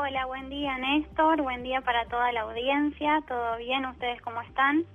Hola, buen día Néstor, buen día para toda la audiencia, ¿todo bien? ¿Ustedes cómo están?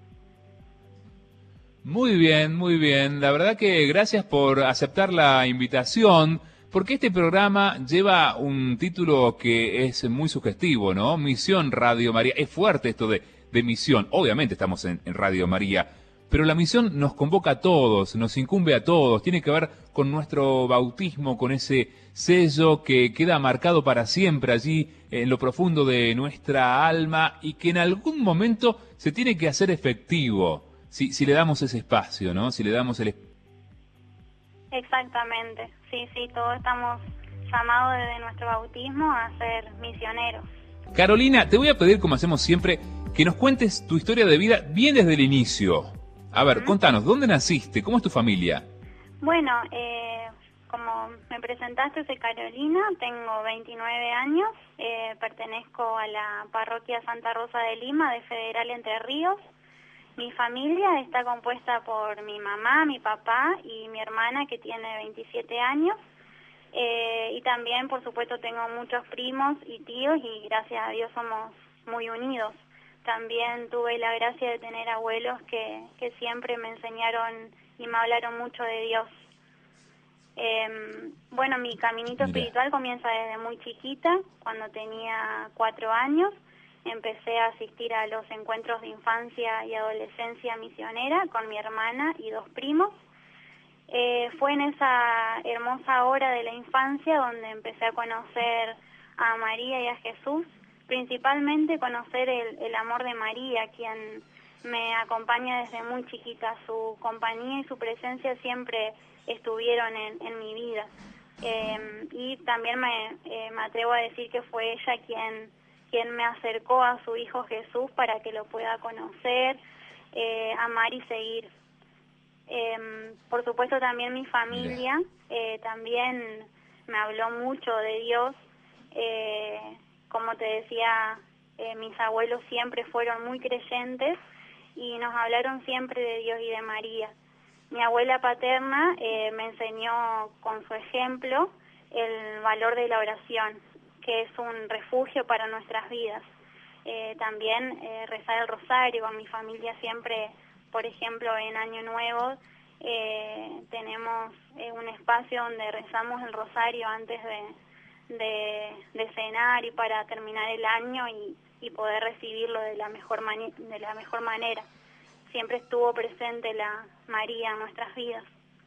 Muy bien, muy bien. La verdad que gracias por aceptar la invitación, porque este programa lleva un título que es muy sugestivo, ¿no? Misión Radio María. Es fuerte esto de misión. Obviamente estamos en Radio María, pero la misión nos convoca a todos, nos incumbe a todos. Tiene que ver con nuestro bautismo, con ese sello que queda marcado para siempre allí en lo profundo de nuestra alma y que en algún momento se tiene que hacer efectivo. Si le damos ese espacio, ¿no? Si le damos el Exactamente, sí, todos estamos llamados desde nuestro bautismo a ser misioneros. Carolina, te voy a pedir, como hacemos siempre, que nos cuentes tu historia de vida bien desde el inicio. A ver, contanos, ¿dónde naciste? ¿Cómo es tu familia? Bueno, como me presentaste, soy Carolina, tengo 29 años, pertenezco a la parroquia Santa Rosa de Lima de Federal Entre Ríos. Mi familia está compuesta por mi mamá, mi papá y mi hermana que tiene 27 años. Y también, por supuesto, tengo muchos primos y tíos y gracias a Dios somos muy unidos. También tuve la gracia de tener abuelos que siempre me enseñaron y me hablaron mucho de Dios. Bueno, mi caminito espiritual comienza desde muy chiquita, cuando tenía 4 años. Empecé a asistir a los encuentros de infancia y adolescencia misionera con mi hermana y 2 primos. Fue en esa hermosa hora de la infancia donde empecé a conocer a María y a Jesús, principalmente conocer el amor de María, quien me acompaña desde muy chiquita. Su compañía y su presencia siempre estuvieron en mi vida. Y también me atrevo a decir que fue ella quien me acercó a su Hijo Jesús para que lo pueda conocer, amar y seguir. Por supuesto también mi familia también me habló mucho de Dios. Como te decía, mis abuelos siempre fueron muy creyentes y nos hablaron siempre de Dios y de María. Mi abuela paterna me enseñó con su ejemplo el valor de la oración, que es un refugio para nuestras vidas. También rezar el rosario con mi familia siempre, por ejemplo, en Año Nuevo tenemos un espacio donde rezamos el rosario antes de cenar y para terminar el año y poder recibirlo de la mejor manera. Siempre estuvo presente la María en nuestras vidas.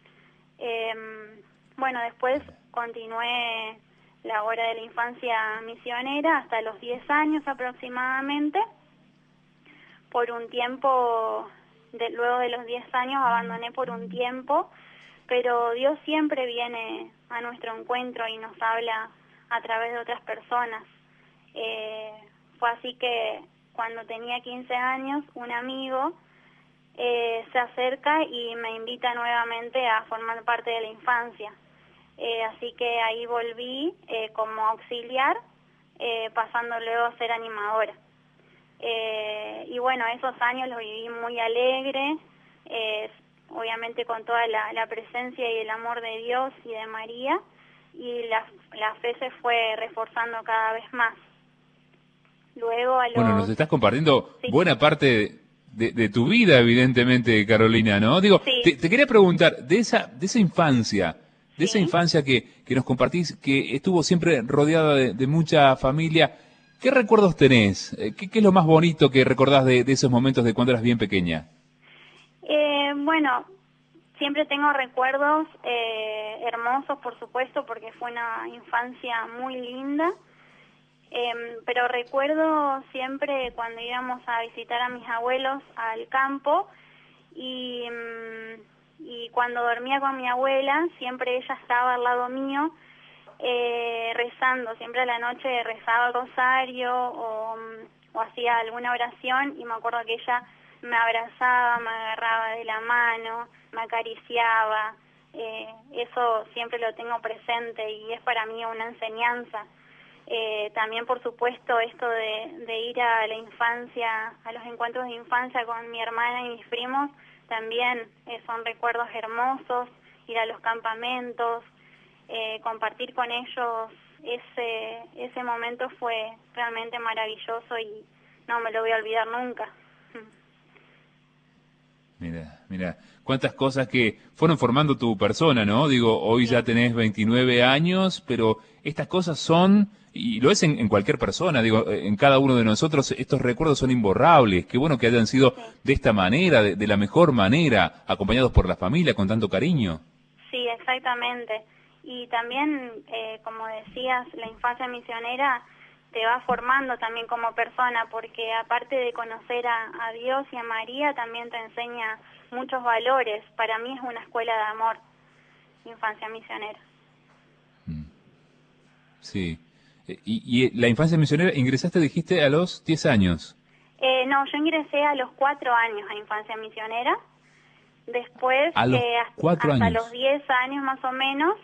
Bueno, después continué la hora de la infancia misionera hasta los 10 años aproximadamente. Por un tiempo, luego de los 10 años abandoné por un tiempo, pero Dios siempre viene a nuestro encuentro y nos habla a través de otras personas. Fue así que cuando tenía 15 años, un amigo se acerca y me invita nuevamente a formar parte de la infancia. Así que ahí volví como auxiliar, pasando luego a ser animadora. Y bueno, esos años los viví muy alegre, obviamente con toda la presencia y el amor de Dios y de María, y la fe se fue reforzando cada vez más. Luego Bueno, nos estás compartiendo buena parte de tu vida, evidentemente, Carolina, ¿no? Digo, te quería preguntar, de esa infancia, esa infancia que nos compartís, que estuvo siempre rodeada de mucha familia, ¿qué recuerdos tenés? ¿Qué es lo más bonito que recordás de esos momentos de cuando eras bien pequeña? Bueno, siempre tengo recuerdos hermosos, por supuesto, porque fue una infancia muy linda. Pero recuerdo siempre cuando íbamos a visitar a mis abuelos al campo y cuando dormía con mi abuela, siempre ella estaba al lado mío rezando, siempre a la noche rezaba el rosario o hacía alguna oración y me acuerdo que ella me abrazaba, me agarraba de la mano, me acariciaba. Eso siempre lo tengo presente y es para mí una enseñanza. También, por supuesto, esto de ir a la infancia, a los encuentros de infancia con mi hermana y mis primos, también son recuerdos hermosos, ir a los campamentos, compartir con ellos ese momento fue realmente maravilloso y no me lo voy a olvidar nunca. Mira, cuántas cosas que fueron formando tu persona, ¿no? Digo, hoy Sí. ya tenés 29 años, pero estas cosas son, y lo es en cualquier persona, digo, en cada uno de nosotros, estos recuerdos son imborrables. Qué bueno que hayan sido Sí. de esta manera, de la mejor manera, acompañados por la familia, con tanto cariño. Sí, exactamente. Y también, como decías, la infancia misionera te va formando también como persona, porque aparte de conocer a Dios y a María, también te enseña muchos valores. Para mí es una escuela de amor, infancia misionera. Sí. Y la infancia misionera, ingresaste, dijiste, a los 10 años. No, yo ingresé a los 4 años a infancia misionera. Después, A los 4 hasta los años. 10 años más o menos,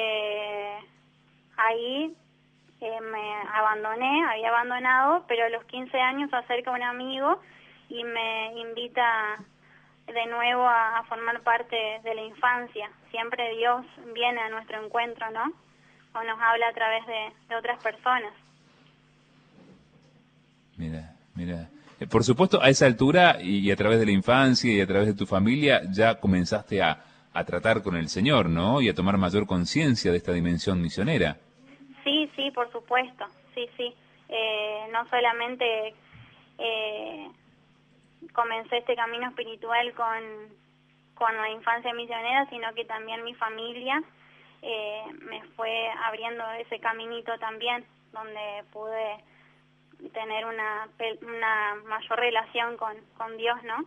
ahí me había abandonado, pero a los 15 años se acerca un amigo y me invita de nuevo a formar parte de la infancia. Siempre Dios viene a nuestro encuentro, ¿no? O nos habla a través de otras personas. Mira. Por supuesto, a esa altura y a través de la infancia y a través de tu familia ya comenzaste a tratar con el Señor, ¿no? Y a tomar mayor conciencia de esta dimensión misionera. Sí, por supuesto, sí. No solamente comencé este camino espiritual con la infancia misionera, sino que también mi familia me fue abriendo ese caminito también, donde pude tener una mayor relación con Dios, ¿no?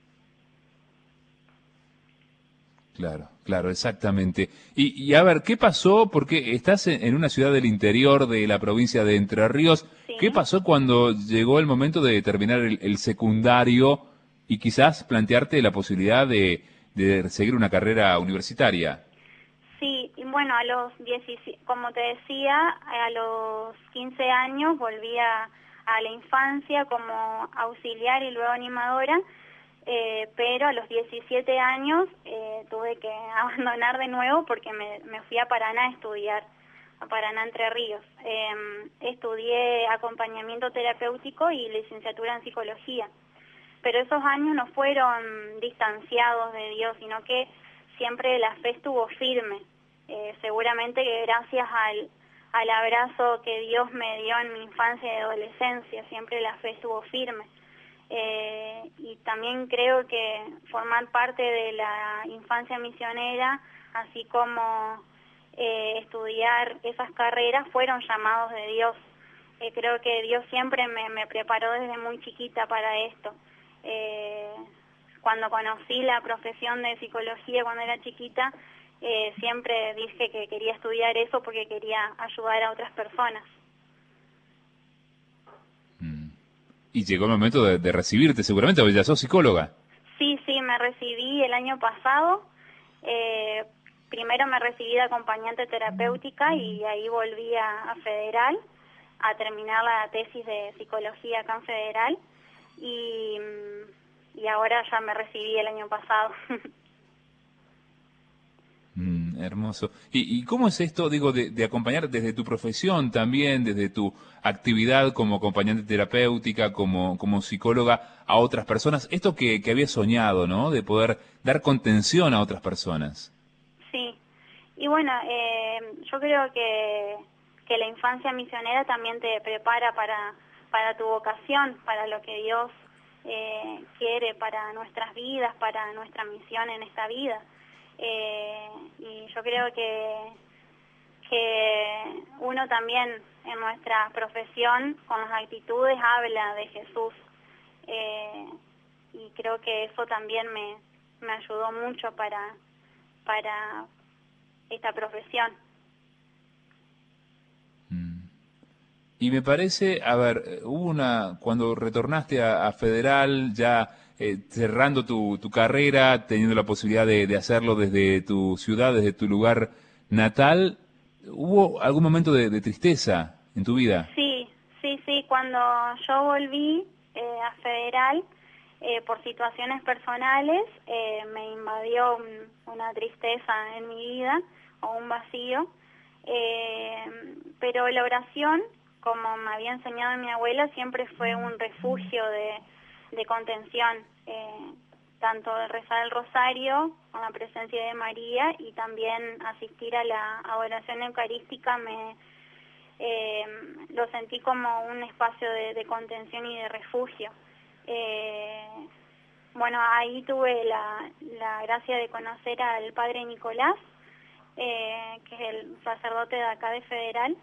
Claro, exactamente. Y a ver, ¿qué pasó? Porque estás en una ciudad del interior de la provincia de Entre Ríos. ¿Qué Sí. pasó cuando llegó el momento de terminar el secundario y quizás plantearte la posibilidad de seguir una carrera universitaria? Sí, y bueno, a los 17, como te decía, a los 15 años volví a la infancia como auxiliar y luego animadora, pero a los 17 años tuve que abandonar de nuevo porque me fui a Paraná a estudiar, a Paraná Entre Ríos. Estudié acompañamiento terapéutico y licenciatura en psicología, pero esos años no fueron distanciados de Dios, sino que siempre la fe estuvo firme. Seguramente que gracias al abrazo que Dios me dio en mi infancia y adolescencia, siempre la fe estuvo firme. Y también creo que formar parte de la infancia misionera, así como estudiar esas carreras, fueron llamados de Dios. Creo que Dios siempre me preparó desde muy chiquita para esto. Cuando conocí la profesión de psicología cuando era chiquita, siempre dije que quería estudiar eso porque quería ayudar a otras personas. Y llegó el momento de recibirte seguramente, porque ya sos psicóloga. Sí, me recibí el año pasado. Primero me recibí de acompañante terapéutica y ahí volví a Federal a terminar la tesis de psicología acá en Federal y ahora ya me recibí el año pasado. Hermoso. ¿Y cómo es esto, digo, de acompañar desde tu profesión también, desde tu actividad como acompañante terapéutica, como psicóloga, a otras personas? Esto que habías soñado, ¿no? De poder dar contención a otras personas. Sí, y bueno, yo creo que la infancia misionera también te prepara para tu vocación, para lo que Dios quiere para nuestras vidas, para nuestra misión en esta vida. Y yo creo que uno también en nuestra profesión, con las actitudes, habla de Jesús. Y creo que eso también me ayudó mucho para esta profesión. Y me parece, a ver, cuando retornaste a Federal, ya cerrando tu carrera, teniendo la posibilidad de hacerlo desde tu ciudad, desde tu lugar natal, ¿hubo algún momento de tristeza en tu vida? Sí, cuando yo volví a Federal, por situaciones personales, me invadió una tristeza en mi vida, o un vacío, Pero la oración, como me había enseñado mi abuela, siempre fue un refugio de contención, tanto de rezar el rosario con la presencia de María y también asistir a la adoración eucarística lo sentí como un espacio de contención y de refugio. Bueno, ahí tuve la gracia de conocer al padre Nicolás, que es el sacerdote de acá de Federal,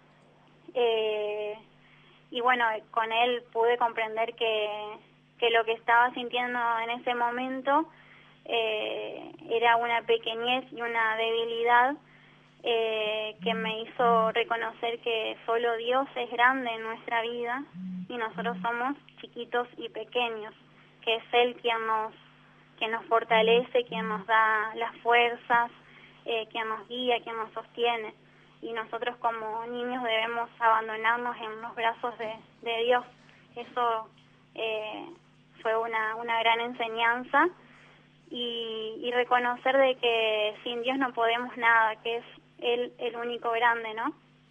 y bueno, con él pude comprender que lo que estaba sintiendo en ese momento era una pequeñez y una debilidad que me hizo reconocer que solo Dios es grande en nuestra vida y nosotros somos chiquitos y pequeños, que es Él quien nos fortalece, quien nos da las fuerzas, quien nos guía, quien nos sostiene. Y nosotros como niños debemos abandonarnos en los brazos de Dios. Eso fue una gran enseñanza y reconocer de que sin Dios no podemos nada, que es Él el único grande, ¿no?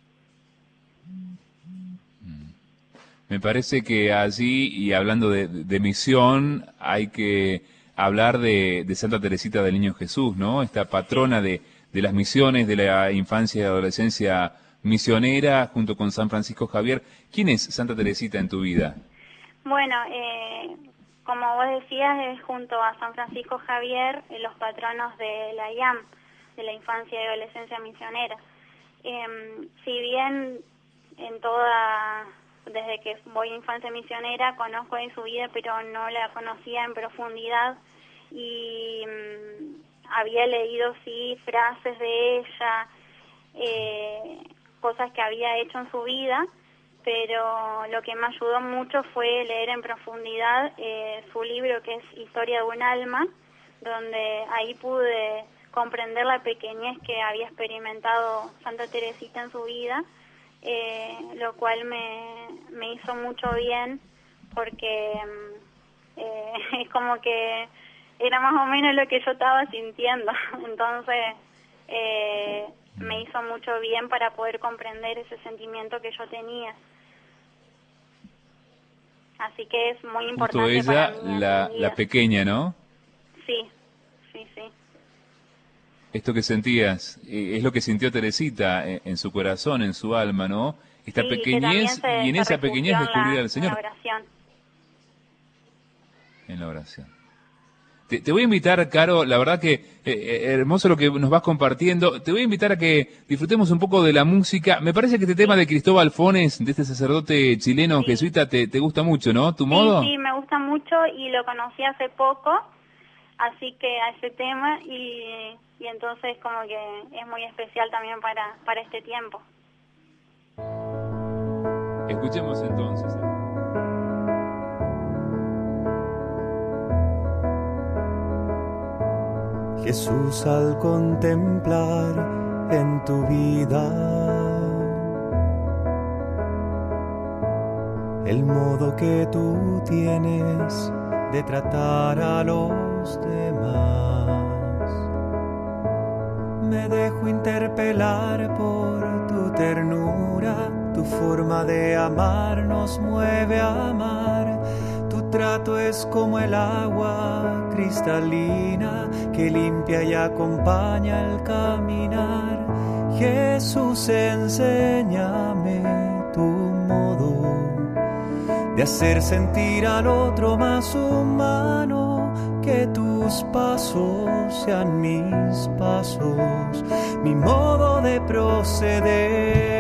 Me parece que allí, y hablando de misión, hay que hablar de Santa Teresita del Niño Jesús, ¿no? Esta patrona de las misiones, de la infancia y adolescencia misionera, junto con San Francisco Javier. ¿Quién es Santa Teresita en tu vida? Bueno, como vos decías, es junto a San Francisco Javier los patronos de la IAM, de la infancia y adolescencia misionera. Si bien desde que voy a infancia misionera conozco de su vida, pero no la conocía en profundidad y había leído sí frases de ella, cosas que había hecho en su vida, pero lo que me ayudó mucho fue leer en profundidad su libro, que es Historia de un alma, donde ahí pude comprender la pequeñez que había experimentado Santa Teresita en su vida, lo cual me hizo mucho bien, porque es como que era más o menos lo que yo estaba sintiendo. Entonces me hizo mucho bien para poder comprender ese sentimiento que yo tenía. Así que es muy importante justo ella, para mí la pequeña, ¿no? Sí. Esto que sentías, es lo que sintió Teresita en su corazón, en su alma, ¿no? Esta Sí, pequeñez, y en esa pequeñez descubrir al Señor. En la oración. En la oración. Te voy a invitar, Caro, la verdad que hermoso lo que nos vas compartiendo. Te voy a invitar a que disfrutemos un poco de la música. Me parece que este tema de Cristóbal Fones, de este sacerdote chileno jesuita, te gusta mucho, ¿no? ¿Tu modo? Sí, me gusta mucho y lo conocí hace poco, así que a ese tema y entonces como que es muy especial también para este tiempo. Escuchemos entonces. Jesús, al contemplar en tu vida el modo que tú tienes de tratar a los demás, me dejo interpelar por tu ternura. Tu forma de amar nos mueve a amar. Tu trato es como el agua cristalina que limpia y acompaña el caminar. Jesús, enséñame tu modo de hacer sentir al otro más humano, que tus pasos sean mis pasos, mi modo de proceder.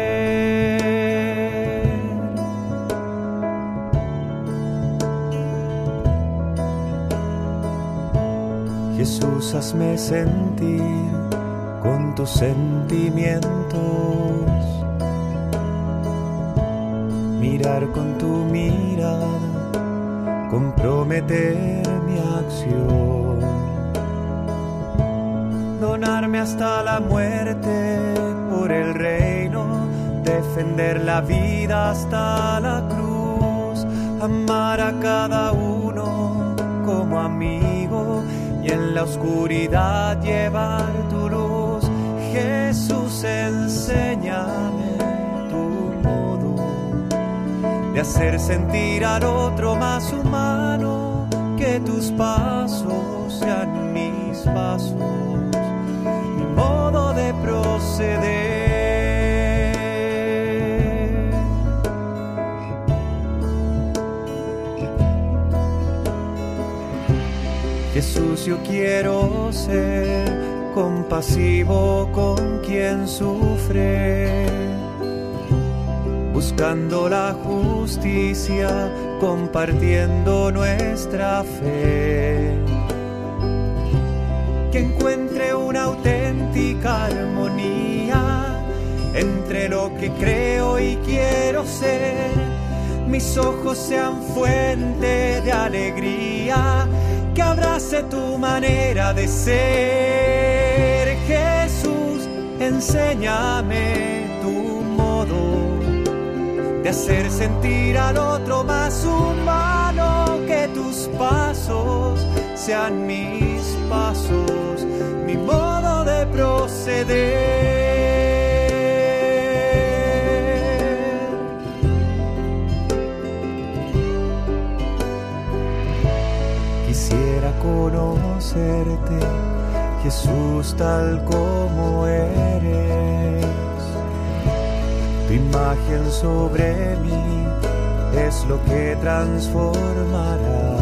Jesús, hazme sentir con tus sentimientos, mirar con tu mirada, comprometer mi acción, donarme hasta la muerte por el reino, defender la vida hasta la cruz, amar a cada uno como amigo y en la oscuridad llevar tu luz. Jesús, Jesús, enséñame tu modo de hacer sentir al otro más humano, que tus pasos sean mis pasos, mi modo de proceder. Jesús, yo quiero ser compasivo con quien sufre, buscando la justicia, compartiendo nuestra fe. Que encuentre una auténtica armonía entre lo que creo y quiero ser. Mis ojos sean fuente de alegría, que abrace tu manera de ser. Jesús, enséñame tu modo de hacer sentir al otro más humano, que tus pasos sean mis pasos, mi modo de proceder. Quisiera conocerte, Jesús, tal como eres. Tu imagen sobre mí es lo que transformará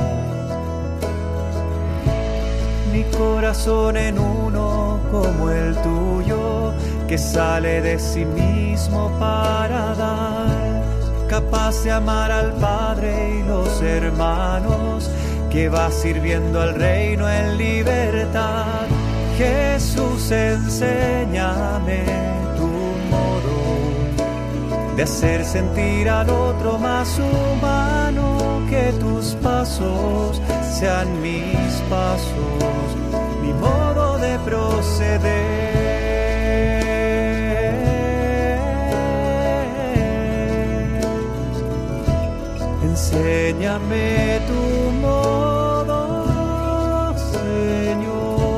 mi corazón en uno como el tuyo, que sale de sí mismo para dar, capaz de amar al Padre y los hermanos, que va sirviendo al reino en libertad. Jesús, enséñame tu modo de hacer sentir al otro más humano, que tus pasos sean mis pasos, mi modo de proceder. Enséñame tu modo, Señor.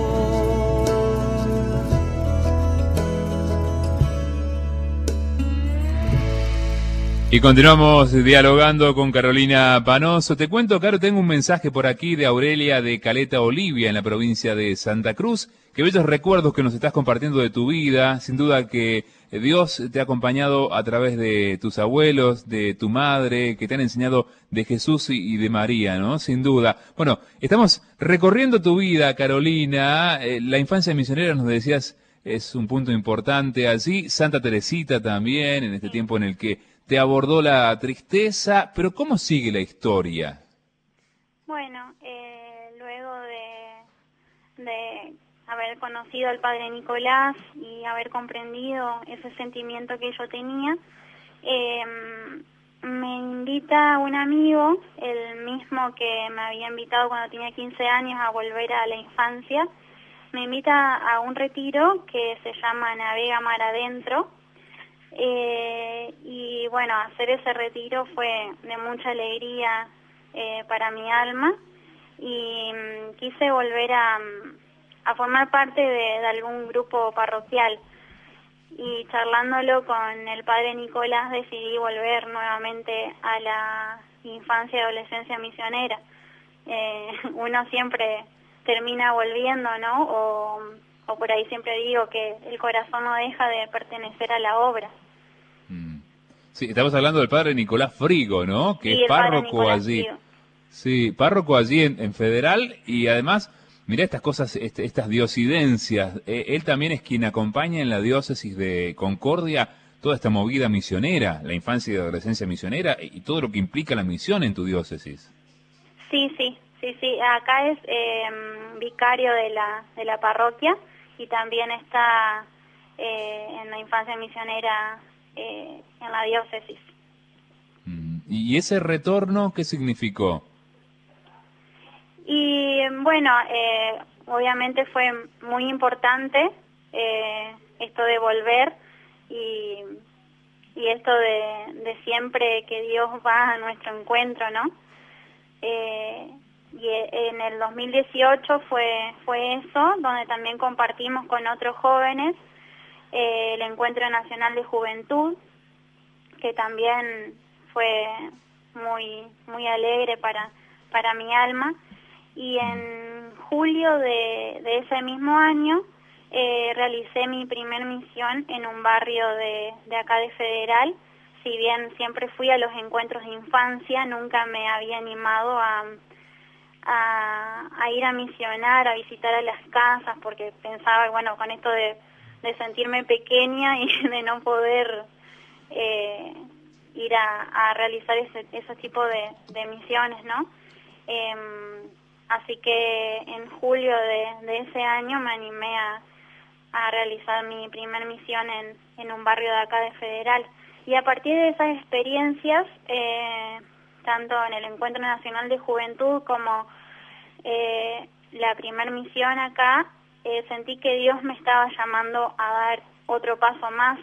Y continuamos dialogando con Carolina Panoso. Te cuento, Caro, tengo un mensaje por aquí de Aurelia de Caleta Olivia, en la provincia de Santa Cruz. Qué bellos recuerdos que nos estás compartiendo de tu vida. Sin duda que Dios te ha acompañado a través de tus abuelos, de tu madre, que te han enseñado de Jesús y de María, ¿no? Sin duda. Bueno, estamos recorriendo tu vida, Carolina. La infancia misionera, nos decías, es un punto importante allí. Santa Teresita también, en este tiempo en el que te abordó la tristeza. Pero ¿cómo sigue la historia? Bueno, luego de haber conocido al Padre Nicolás y haber comprendido ese sentimiento que yo tenía, me invita un amigo, el mismo que me había invitado cuando tenía 15 años a volver a la infancia, me invita a un retiro que se llama Navega Mar Adentro. Y bueno, hacer ese retiro fue de mucha alegría para mi alma, y quise volver a formar parte de algún grupo parroquial, y charlándolo con el Padre Nicolás decidí volver nuevamente a la infancia y adolescencia misionera. Uno siempre termina volviendo, ¿no? O por ahí siempre digo que el corazón no deja de pertenecer a la obra. Sí, estamos hablando del Padre Nicolás Frigo, ¿no? Que sí, es párroco allí. Frigo. Sí, párroco allí en Federal, y además, mirá estas cosas, estas diosidencias. Él también es quien acompaña en la diócesis de Concordia toda esta movida misionera, la infancia y adolescencia misionera, y todo lo que implica la misión en tu diócesis. Sí. Acá es vicario de la parroquia, y también está en la infancia misionera en la diócesis. ¿Y ese retorno qué significó? Y bueno, obviamente fue muy importante esto de volver, y esto de siempre que Dios va a nuestro encuentro, ¿no? Y en el 2018 fue eso, donde también compartimos con otros jóvenes el Encuentro Nacional de Juventud, que también fue muy alegre para mi alma, y en julio de ese mismo año realicé mi primer misión en un barrio de acá de Federal. Si bien siempre fui a los encuentros de infancia, nunca me había animado a ir a misionar, a visitar a las casas, porque pensaba, bueno, con esto de sentirme pequeña y de no poder ir a realizar ese tipo de misiones, ¿no? Así que en julio de ese año me animé a realizar mi primer misión en un barrio de acá de Federal. Y a partir de esas experiencias, tanto en el Encuentro Nacional de Juventud como la primer misión acá, sentí que Dios me estaba llamando a dar otro paso más.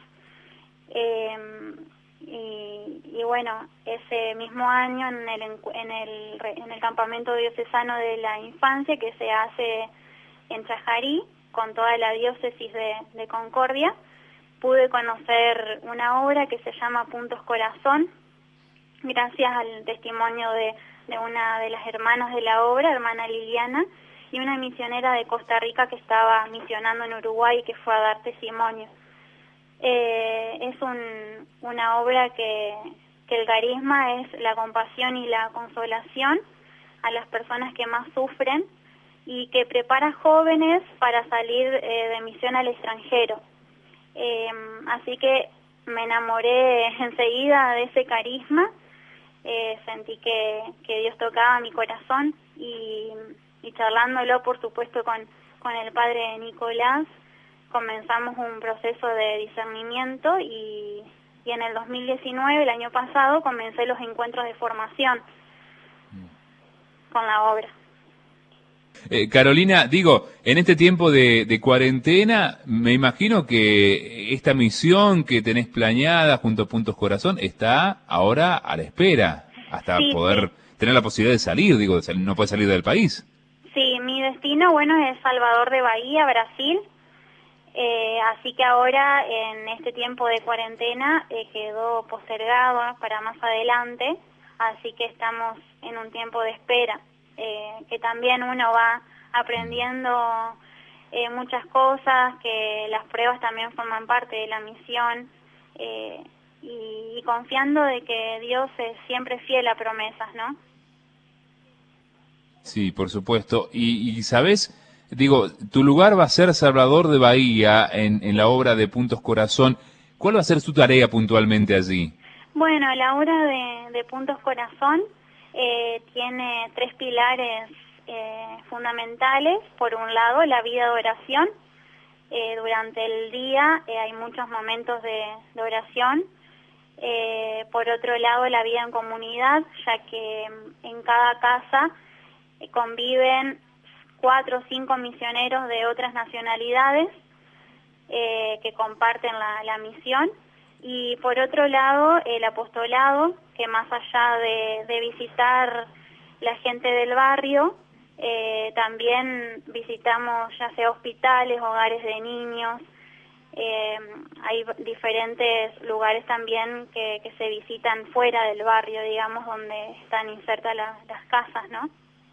Y bueno, ese mismo año en el campamento diocesano de la infancia que se hace en Chajarí, con toda la diócesis de Concordia, pude conocer una obra que se llama Puntos Corazón, gracias al testimonio de una de las hermanas de la obra, hermana Liliana, y una misionera de Costa Rica que estaba misionando en Uruguay y que fue a dar testimonio. Es una obra que el carisma es la compasión y la consolación a las personas que más sufren y que prepara jóvenes para salir de misión al extranjero. Así que me enamoré enseguida de ese carisma, sentí que Dios tocaba mi corazón y charlándolo, por supuesto, con el padre Nicolás, comenzamos un proceso de discernimiento y en el 2019, el año pasado, comencé los encuentros de formación con la obra. Carolina, digo, en este tiempo de cuarentena, me imagino que esta misión que tenés planeada junto a Puntos Corazón está ahora a la espera, hasta poder tener la posibilidad de salir, digo, no puedes salir del país. Sí, mi destino, bueno, es Salvador de Bahía, Brasil. Así que ahora, en este tiempo de cuarentena, quedó postergado para más adelante, así que estamos en un tiempo de espera, que también uno va aprendiendo muchas cosas, que las pruebas también forman parte de la misión, y confiando de que Dios es siempre fiel a promesas, ¿no? Sí, por supuesto. Y ¿sabes? Digo, tu lugar va a ser Salvador de Bahía en la obra de Puntos Corazón. ¿Cuál va a ser tu tarea puntualmente allí? Bueno, la obra de Puntos Corazón tiene 3 pilares fundamentales. Por un lado, la vida de oración. Durante el día hay muchos momentos de oración. Por otro lado, la vida en comunidad, ya que en cada casa conviven 4 o 5 misioneros de otras nacionalidades que comparten la misión. Y por otro lado, el apostolado, que más allá de visitar la gente del barrio, también visitamos ya sea hospitales, hogares de niños. Hay diferentes lugares también que se visitan fuera del barrio, digamos, donde están insertas las casas, ¿no?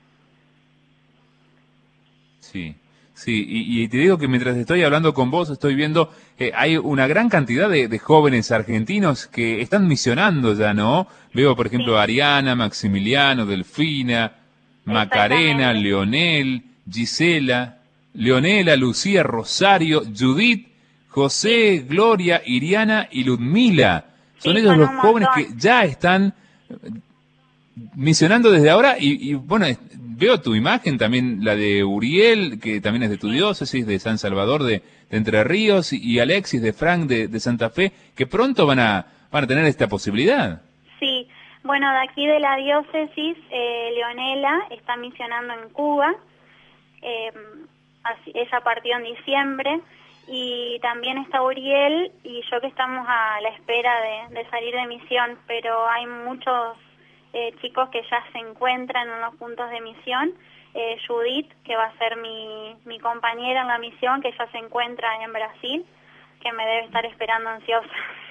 Sí, sí, y te digo que mientras estoy hablando con vos, estoy viendo, hay una gran cantidad de jóvenes argentinos que están misionando ya, ¿no? Veo, por ejemplo, Ariana, Maximiliano, Delfina, Macarena, Leonel, Gisela, Leonela, Lucía, Rosario, Judith, José, Gloria, Iriana y Ludmila. Son ellos los jóvenes que ya están misionando desde ahora y bueno, veo tu imagen también, la de Uriel, que también es de tu diócesis, de San Salvador de Entre Ríos, y Alexis de Frank de Santa Fe, que pronto van a tener esta posibilidad. Sí, bueno, de aquí de la diócesis, Leonela está misionando en Cuba, ella partió en diciembre, y también está Uriel y yo que estamos a la espera de salir de misión, pero hay muchos chicos que ya se encuentran en los puntos de misión. Judith, que va a ser mi compañera en la misión, que ya se encuentra en Brasil. que me debe estar esperando ansiosa.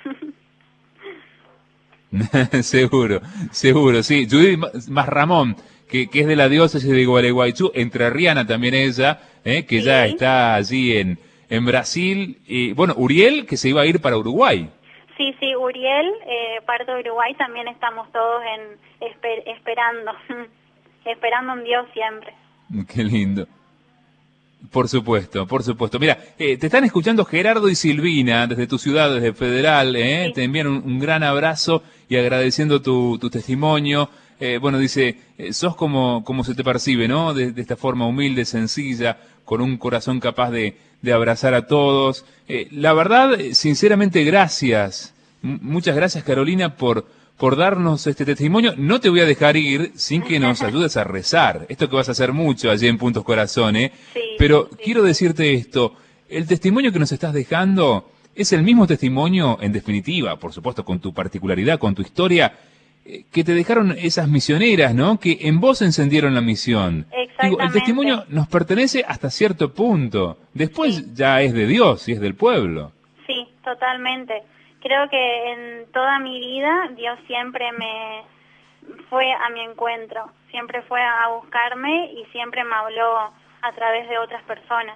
Seguro, seguro, sí. Judith Masramón, que es de la diócesis de Gualeguaychú, entrerriana también ella, que Sí. ya está allí en Brasil. Y bueno, Uriel, que se iba a ir para Uruguay. Sí, sí, Uriel, parte de Uruguay, también estamos todos esperando, esperando en Dios siempre. Qué lindo. Por supuesto, por supuesto. Mira, te están escuchando Gerardo y Silvina desde tu ciudad, desde Federal, Sí. Te envían un gran abrazo y agradeciendo tu testimonio. Bueno, dice, sos como se te percibe, ¿no? De esta forma humilde, sencilla, con un corazón capaz de abrazar a todos. La verdad, sinceramente, gracias. Muchas gracias, Carolina, por darnos este testimonio. No te voy a dejar ir sin que nos ayudes a rezar. Esto que vas a hacer mucho allí en Puntos Corazón, Sí, Pero sí. quiero decirte esto. El testimonio que nos estás dejando es el mismo testimonio, en definitiva, por supuesto, con tu particularidad, con tu historia, que te dejaron esas misioneras, ¿no? Que en vos encendieron la misión. Digo, el Exactamente. testimonio nos pertenece hasta cierto punto. Después ya es de Dios y es del pueblo. Sí, totalmente. Creo que en toda mi vida Dios siempre me fue a mi encuentro, siempre fue a buscarme y siempre me habló a través de otras personas.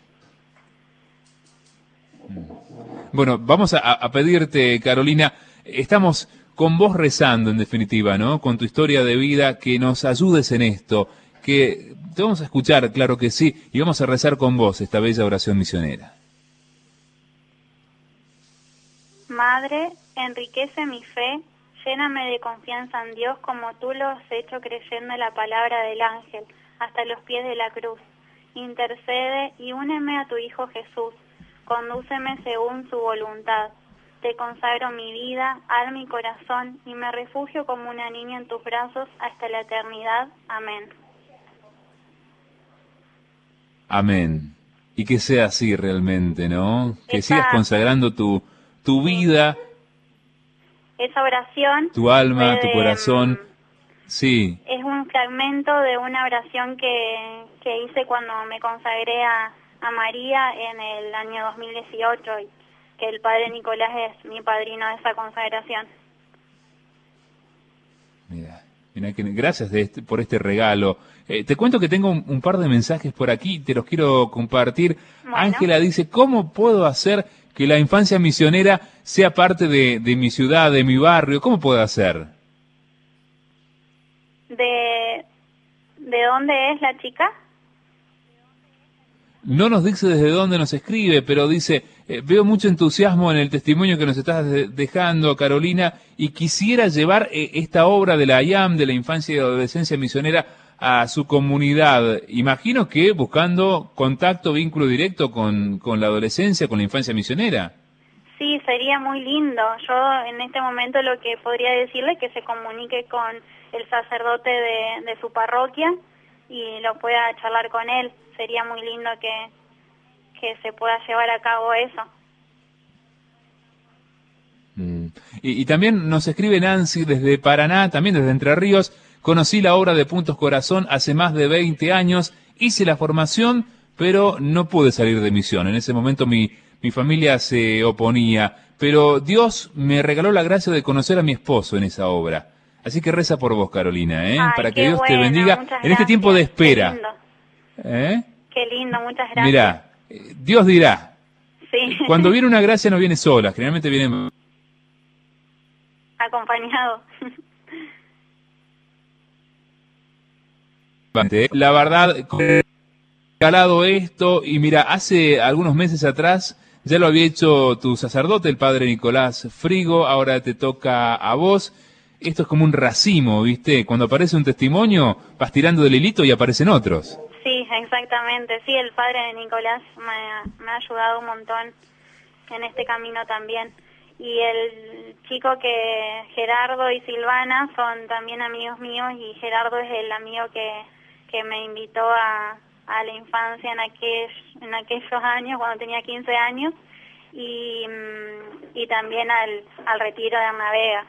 Bueno, vamos a pedirte, Carolina, estamos con vos rezando en definitiva, ¿no? Con tu historia de vida, que nos ayudes en esto, que te vamos a escuchar, claro que sí, y vamos a rezar con vos esta bella oración misionera. Madre, enriquece mi fe, lléname de confianza en Dios como tú lo has hecho creyendo en la palabra del ángel, hasta los pies de la cruz. Intercede y úneme a tu Hijo Jesús, condúceme según su voluntad. Te consagro mi vida, alma y corazón, y me refugio como una niña en tus brazos hasta la eternidad. Amén. Amén. Y que sea así realmente, ¿no? Que Esa- sigas consagrando tu vida, Esa oración tu alma, fue tu de, corazón. Sí, es un fragmento de una oración que hice cuando me consagré a María en el año 2018, y que el padre Nicolás es mi padrino de esa consagración. mira que gracias por este regalo. Te cuento que tengo un par de mensajes por aquí, te los quiero compartir. Bueno. Ángela dice, ¿cómo puedo hacer que la infancia misionera sea parte de mi ciudad, de mi barrio? ¿Cómo puedo hacer? ¿De dónde es la chica? No nos dice desde dónde nos escribe, pero dice, veo mucho entusiasmo en el testimonio que nos estás dejando, Carolina, y quisiera llevar esta obra de la IAM, de la infancia y adolescencia misionera, a su comunidad. Imagino que buscando contacto, vínculo directo con la adolescencia, con la infancia misionera. Sí, sería muy lindo. Yo en este momento lo que podría decirle es que se comunique con el sacerdote de su parroquia y lo pueda charlar con él. Sería muy lindo que se pueda llevar a cabo eso. Y también nos escribe Nancy desde Paraná, también desde Entre Ríos. Conocí la obra de Puntos Corazón hace más de 20 años, hice la formación, pero no pude salir de misión. En ese momento mi familia se oponía, pero Dios me regaló la gracia de conocer a mi esposo en esa obra. Así que reza por vos, Carolina, Ay, para que qué Dios te bueno, bendiga muchas en este tiempo de gracias. Qué espera. lindo. Qué lindo, muchas gracias. Mirá, Dios dirá, Sí. cuando viene una gracia no viene sola, generalmente viene Acompañado. La verdad, calado esto, y mira, hace algunos meses atrás ya lo había hecho tu sacerdote, el padre Nicolás Frigo, ahora te toca a vos. Esto es como un racimo, ¿viste? Cuando aparece un testimonio, vas tirando del hilito y aparecen otros. Sí, exactamente. Sí, el padre de Nicolás me ha ayudado un montón en este camino también. Y el chico Gerardo y Silvana son también amigos míos, y Gerardo es el amigo que me invitó a la infancia en aquellos años, cuando tenía 15 años, y también al retiro de Arnavega.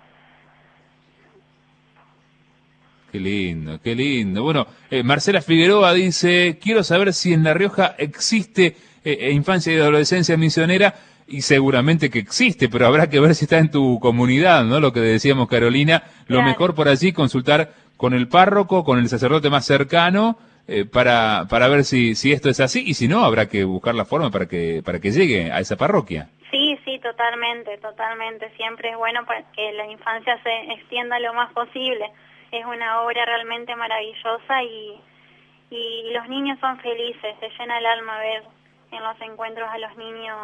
Qué lindo, qué lindo. Bueno, Marcela Figueroa dice, quiero saber si en La Rioja existe infancia y adolescencia misionera. y seguramente que existe, pero habrá que ver si está en tu comunidad, ¿no? Lo que decíamos, Carolina, lo Claro. mejor por allí consultar con el párroco, con el sacerdote más cercano, para ver si esto es así, y si no, habrá que buscar la forma para que llegue a esa parroquia. Sí, sí, totalmente, totalmente. Siempre es bueno para que la infancia se extienda lo más posible. Es una obra realmente maravillosa y los niños son felices, se llena el alma ver en los encuentros a los niños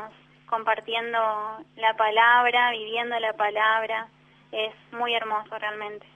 compartiendo la palabra, viviendo la palabra. Es muy hermoso realmente.